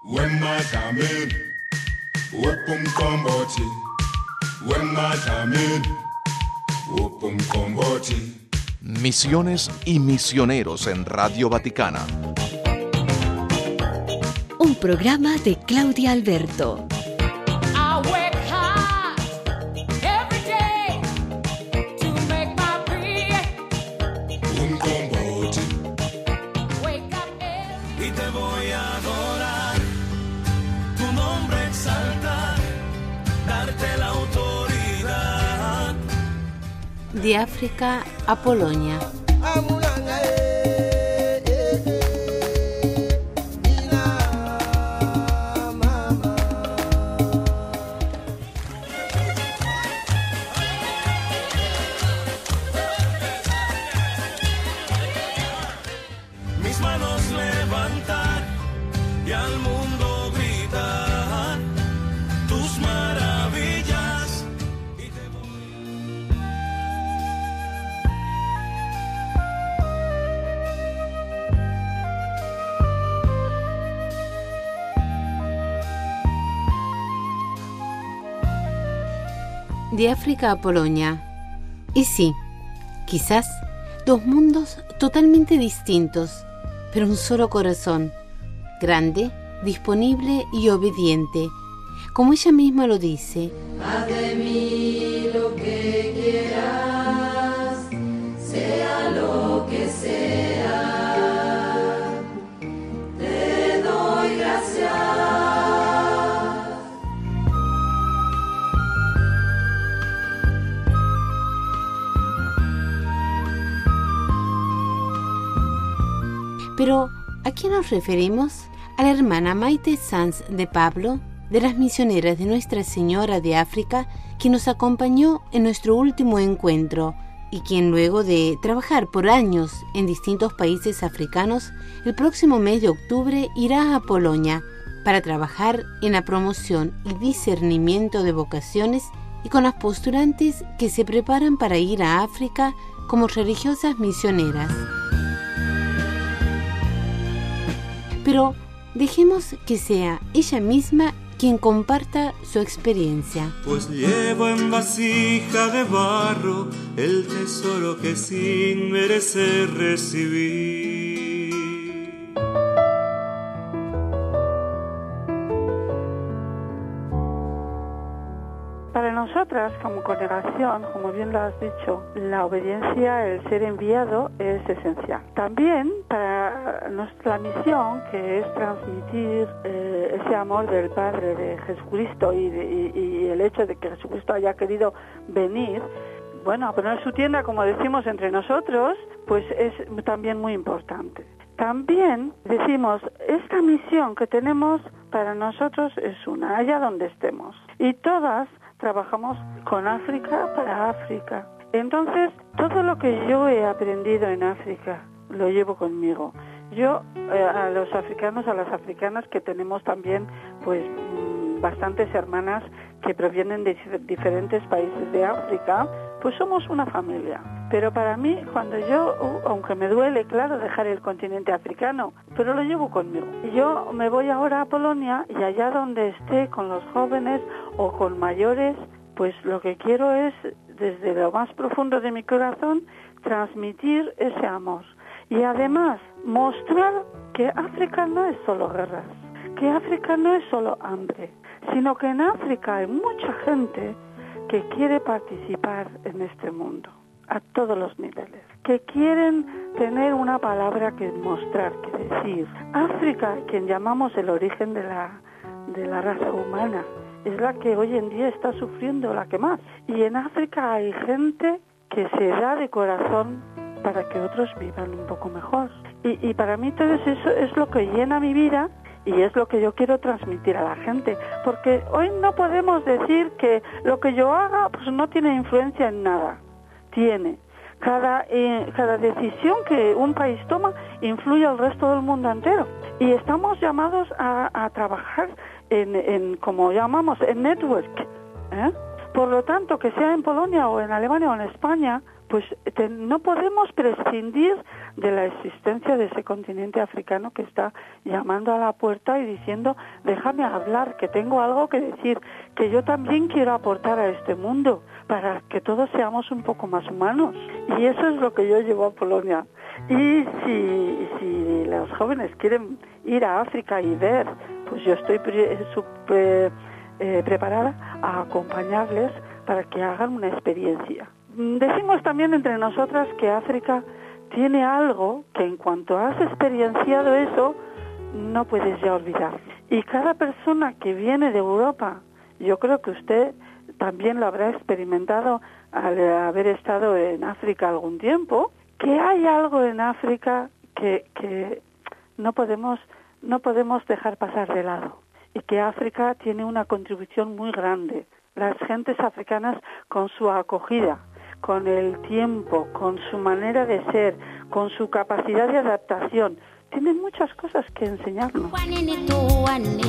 Misiones y misioneros en Radio Vaticana. Un programa de Claudia Alberto. De África a Polonia. Mis manos levantar y al mundo gritar tus maravillas. De África a Polonia. Y sí, quizás dos mundos totalmente distintos, pero un solo corazón, grande, disponible y obediente, como ella misma lo dice. Haz de mí lo que quieras, sea lo que sea, te doy gracias. Pero, ¿a quién nos referimos? A la hermana Maite Sanz de Pablo, de las misioneras de Nuestra Señora de África, que nos acompañó en nuestro último encuentro y quien luego de trabajar por años en distintos países africanos, el próximo mes de octubre irá a Polonia para trabajar en la promoción y discernimiento de vocaciones y con las postulantes que se preparan para ir a África como religiosas misioneras. Pero dejemos que sea ella misma quien comparta su experiencia. Pues llevo en vasija de barro el tesoro que sin merecer recibí. Para nosotras, como congregación, como bien lo has dicho, la obediencia, el ser enviado, es esencial. También para nuestra misión, que es transmitir ese amor del Padre de Jesucristo y el hecho de que Jesucristo haya querido venir, bueno, a poner su tienda, como decimos entre nosotros, pues es también muy importante. También decimos, esta misión que tenemos para nosotros es una, allá donde estemos. Y todas trabajamos con África para África. Entonces, todo lo que yo he aprendido en África lo llevo conmigo. Yo, a los africanos, a las africanas, que tenemos también, pues, bastantes hermanas que provienen de diferentes países de África, pues somos una familia. Pero para mí, cuando yo, aunque me duele, claro, dejar el continente africano, pero lo llevo conmigo. Yo me voy ahora a Polonia y allá donde esté con los jóvenes o con mayores, pues lo que quiero es, desde lo más profundo de mi corazón, transmitir ese amor. Y además, mostrar que África no es solo guerras, que África no es solo hambre, sino que en África hay mucha gente que quiere participar en este mundo, a todos los niveles, que quieren tener una palabra que mostrar, que decir. África, quien llamamos el origen de la raza humana, es la que hoy en día está sufriendo, la que más. Y en África hay gente que se da de corazón para que otros vivan un poco mejor. Y para mí todo eso es lo que llena mi vida y es lo que yo quiero transmitir a la gente. Porque hoy no podemos decir que lo que yo haga pues no tiene influencia en nada. Tiene. Cada decisión que un país toma influye al resto del mundo entero. Y estamos llamados a trabajar en como llamamos, en network. Por lo tanto, que sea en Polonia o en Alemania o en España, pues no podemos prescindir de la existencia de ese continente africano que está llamando a la puerta y diciendo, déjame hablar, que tengo algo que decir, que yo también quiero aportar a este mundo para que todos seamos un poco más humanos. Y eso es lo que yo llevo a Polonia. Y si los jóvenes quieren ir a África y ver, pues yo estoy preparada a acompañarles para que hagan una experiencia. Decimos también entre nosotras que África tiene algo que en cuanto has experienciado eso, no puedes ya olvidar. Y cada persona que viene de Europa, yo creo que usted también lo habrá experimentado al haber estado en África algún tiempo, que hay algo en África que no podemos dejar pasar de lado, y que África tiene una contribución muy grande. Las gentes africanas, con su acogida, con el tiempo, con su manera de ser, con su capacidad de adaptación, tienen muchas cosas que enseñarnos.